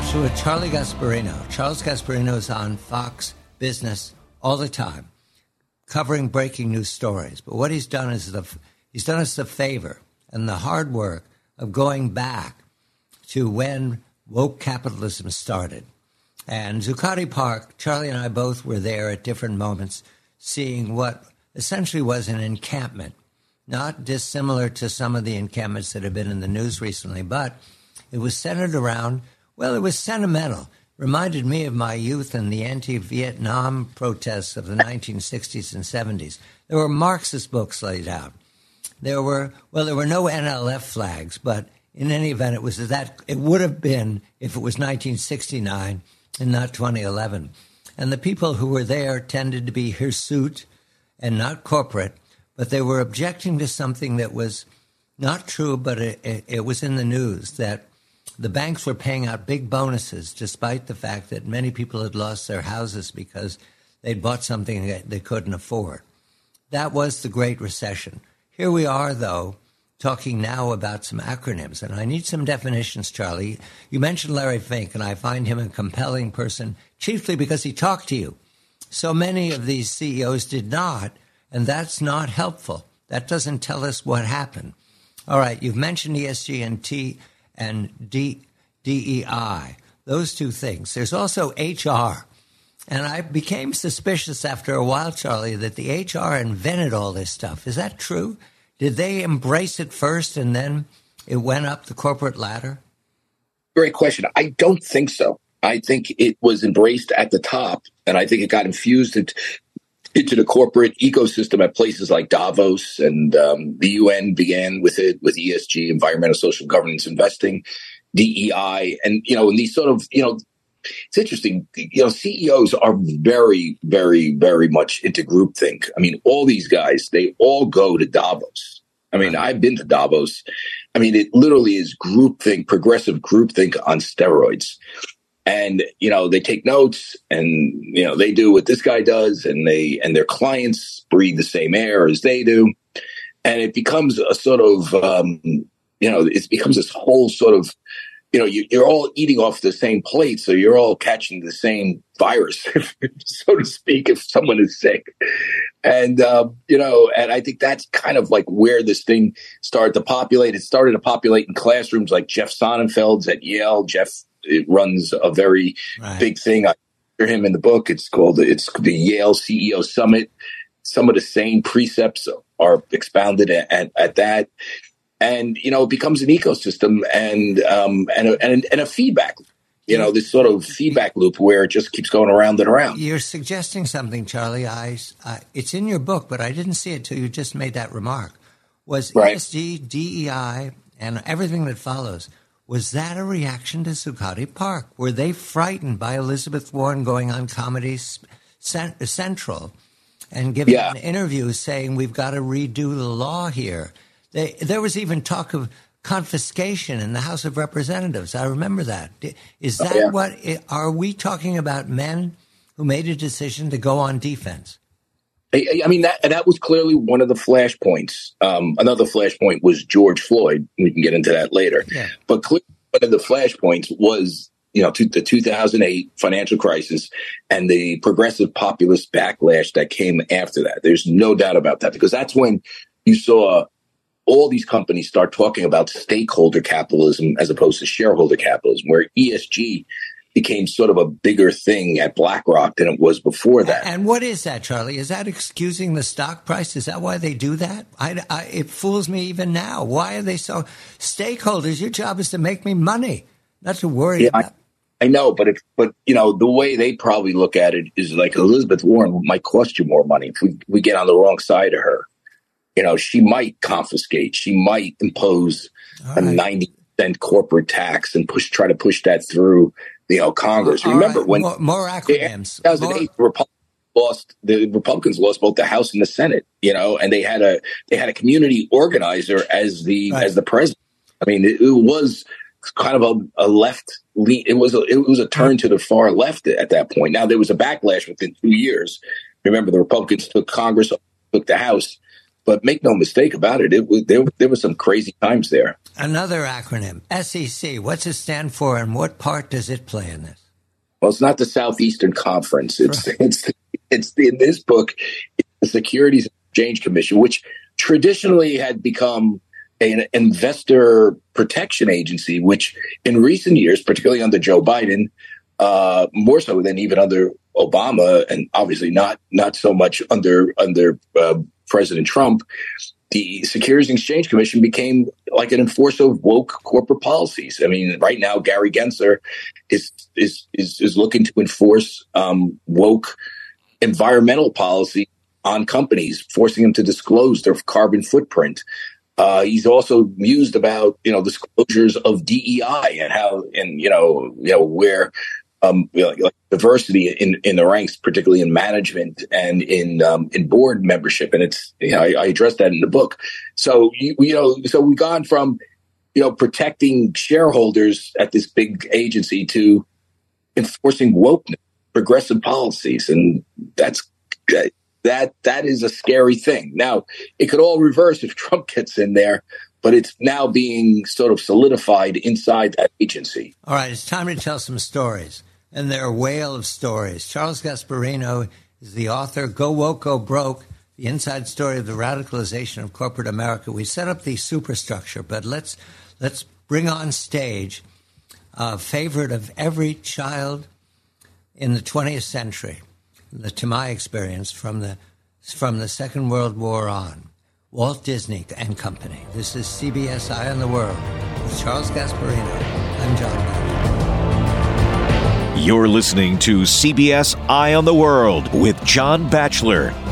conversation with Charlie Gasparino. Charles Gasparino is on Fox Business all the time, covering breaking news stories. But what he's done is he's done us the favor and the hard work of going back to when woke capitalism started. And Zuccotti Park, Charlie and I both were there at different moments, seeing what essentially was an encampment, not dissimilar to some of the encampments that have been in the news recently, but it was centered around, well, it was sentimental. Reminded me of my youth and the anti-Vietnam protests of the 1960s and 70s. There were Marxist books laid out. There were no NLF flags, but in any event, it would have been if it was 1969 and not 2011. And the people who were there tended to be hirsute and not corporate, but they were objecting to something that was not true, but it was in the news, that the banks were paying out big bonuses despite the fact that many people had lost their houses because they'd bought something that they couldn't afford. That was the Great Recession. Here we are, though, talking now about some acronyms, and I need some definitions, Charlie. You mentioned Larry Fink, and I find him a compelling person, chiefly because he talked to you. So many of these CEOs did not, and that's not helpful. That doesn't tell us what happened. All right, you've mentioned ESG and DEI, those two things. There's also HR. And I became suspicious after a while, Charlie, that the HR invented all this stuff. Is that true? Did they embrace it first and then it went up the corporate ladder? Great question. I don't think so. I think it was embraced at the top, and I think it got infused into the corporate ecosystem at places like Davos, and the UN began with it, with ESG, environmental, social governance, investing, DEI, and these sort of, it's interesting. CEOs are very, very, very much into groupthink. I mean, all these guys, they all go to Davos. I mean, I've been to Davos. I mean, it literally is groupthink, progressive groupthink on steroids. And, they take notes and, they do what this guy does, and their clients breathe the same air as they do. And it becomes a sort of, it becomes this whole sort of, you're all eating off the same plate. So you're all catching the same virus, so to speak, if someone is sick. And, and I think that's kind of like where this thing started to populate. It started to populate in classrooms like Jeff Sonnenfeld's at Yale. It runs a very big thing. I hear him in the book. It's the Yale CEO Summit. Some of the same precepts are expounded at that. And, it becomes an ecosystem and a feedback, this sort of feedback loop where it just keeps going around and around. You're suggesting something, Charlie. It's in your book, but I didn't see it till you just made that remark. Was ESG, DEI, and everything that follows, was that a reaction to Zuccotti Park? Were they frightened by Elizabeth Warren going on Comedy Central and giving an interview saying we've got to redo the law here? There was even talk of confiscation in the House of Representatives. I remember that. Is that what are we talking about? Men who made a decision to go on defense? I mean, that was clearly one of the flashpoints. Another flashpoint was George Floyd. We can get into that later. Yeah. But clearly one of the flashpoints was, the 2008 financial crisis and the progressive populist backlash that came after that. There's no doubt about that, because that's when you saw all these companies start talking about stakeholder capitalism as opposed to shareholder capitalism, where ESG became sort of a bigger thing at BlackRock than it was before that. And what is that, Charlie? Is that excusing the stock price? Is that why they do that? It fools me even now. Why are they so stakeholders? Your job is to make me money, not to worry about. I know, but the way they probably look at it is like Elizabeth Warren might cost you more money if we get on the wrong side of her. She might confiscate. She might impose a 90% corporate tax and try to push that through, Congress. Remember when more acronyms. 2008, the Republicans lost both the House and the Senate. And they had a community organizer as the president. I mean, it was kind of a left lean. It was a turn to the far left at that point. Now there was a backlash within 2 years. Remember, the Republicans took Congress, took the House. But make no mistake about it, there were some crazy times there. Another acronym, SEC. What's it stand for, and what part does it play in this? Well, it's not the Southeastern Conference. It's in this book, it's the Securities and Exchange Commission, which traditionally had become an investor protection agency, which in recent years, particularly under Joe Biden, more so than even under Obama, and obviously not so much under President Trump, the Securities and Exchange Commission became like an enforcer of woke corporate policies. I mean, right now, Gary Gensler is looking to enforce woke environmental policy on companies, forcing them to disclose their carbon footprint. He's also mused about disclosures of DEI and how where like diversity in the ranks, particularly in management and in board membership, and it's I address that in the book. So so we've gone from protecting shareholders at this big agency to enforcing wokeness, progressive policies, and that is a scary thing. Now it could all reverse if Trump gets in there, but it's now being sort of solidified inside that agency. All right, it's time to tell some stories. And they're a whale of stories. Charles Gasparino is the author, Go Woke, Go Broke, the inside story of the radicalization of corporate America. We set up the superstructure, but let's bring on stage a favorite of every child in the 20th century, to my experience, from the Second World War on, Walt Disney and Company. This is CBS Eye on the World with Charles Gasparino. I'm John Batchelor. You're listening to CBS Eye on the World with John Batchelor.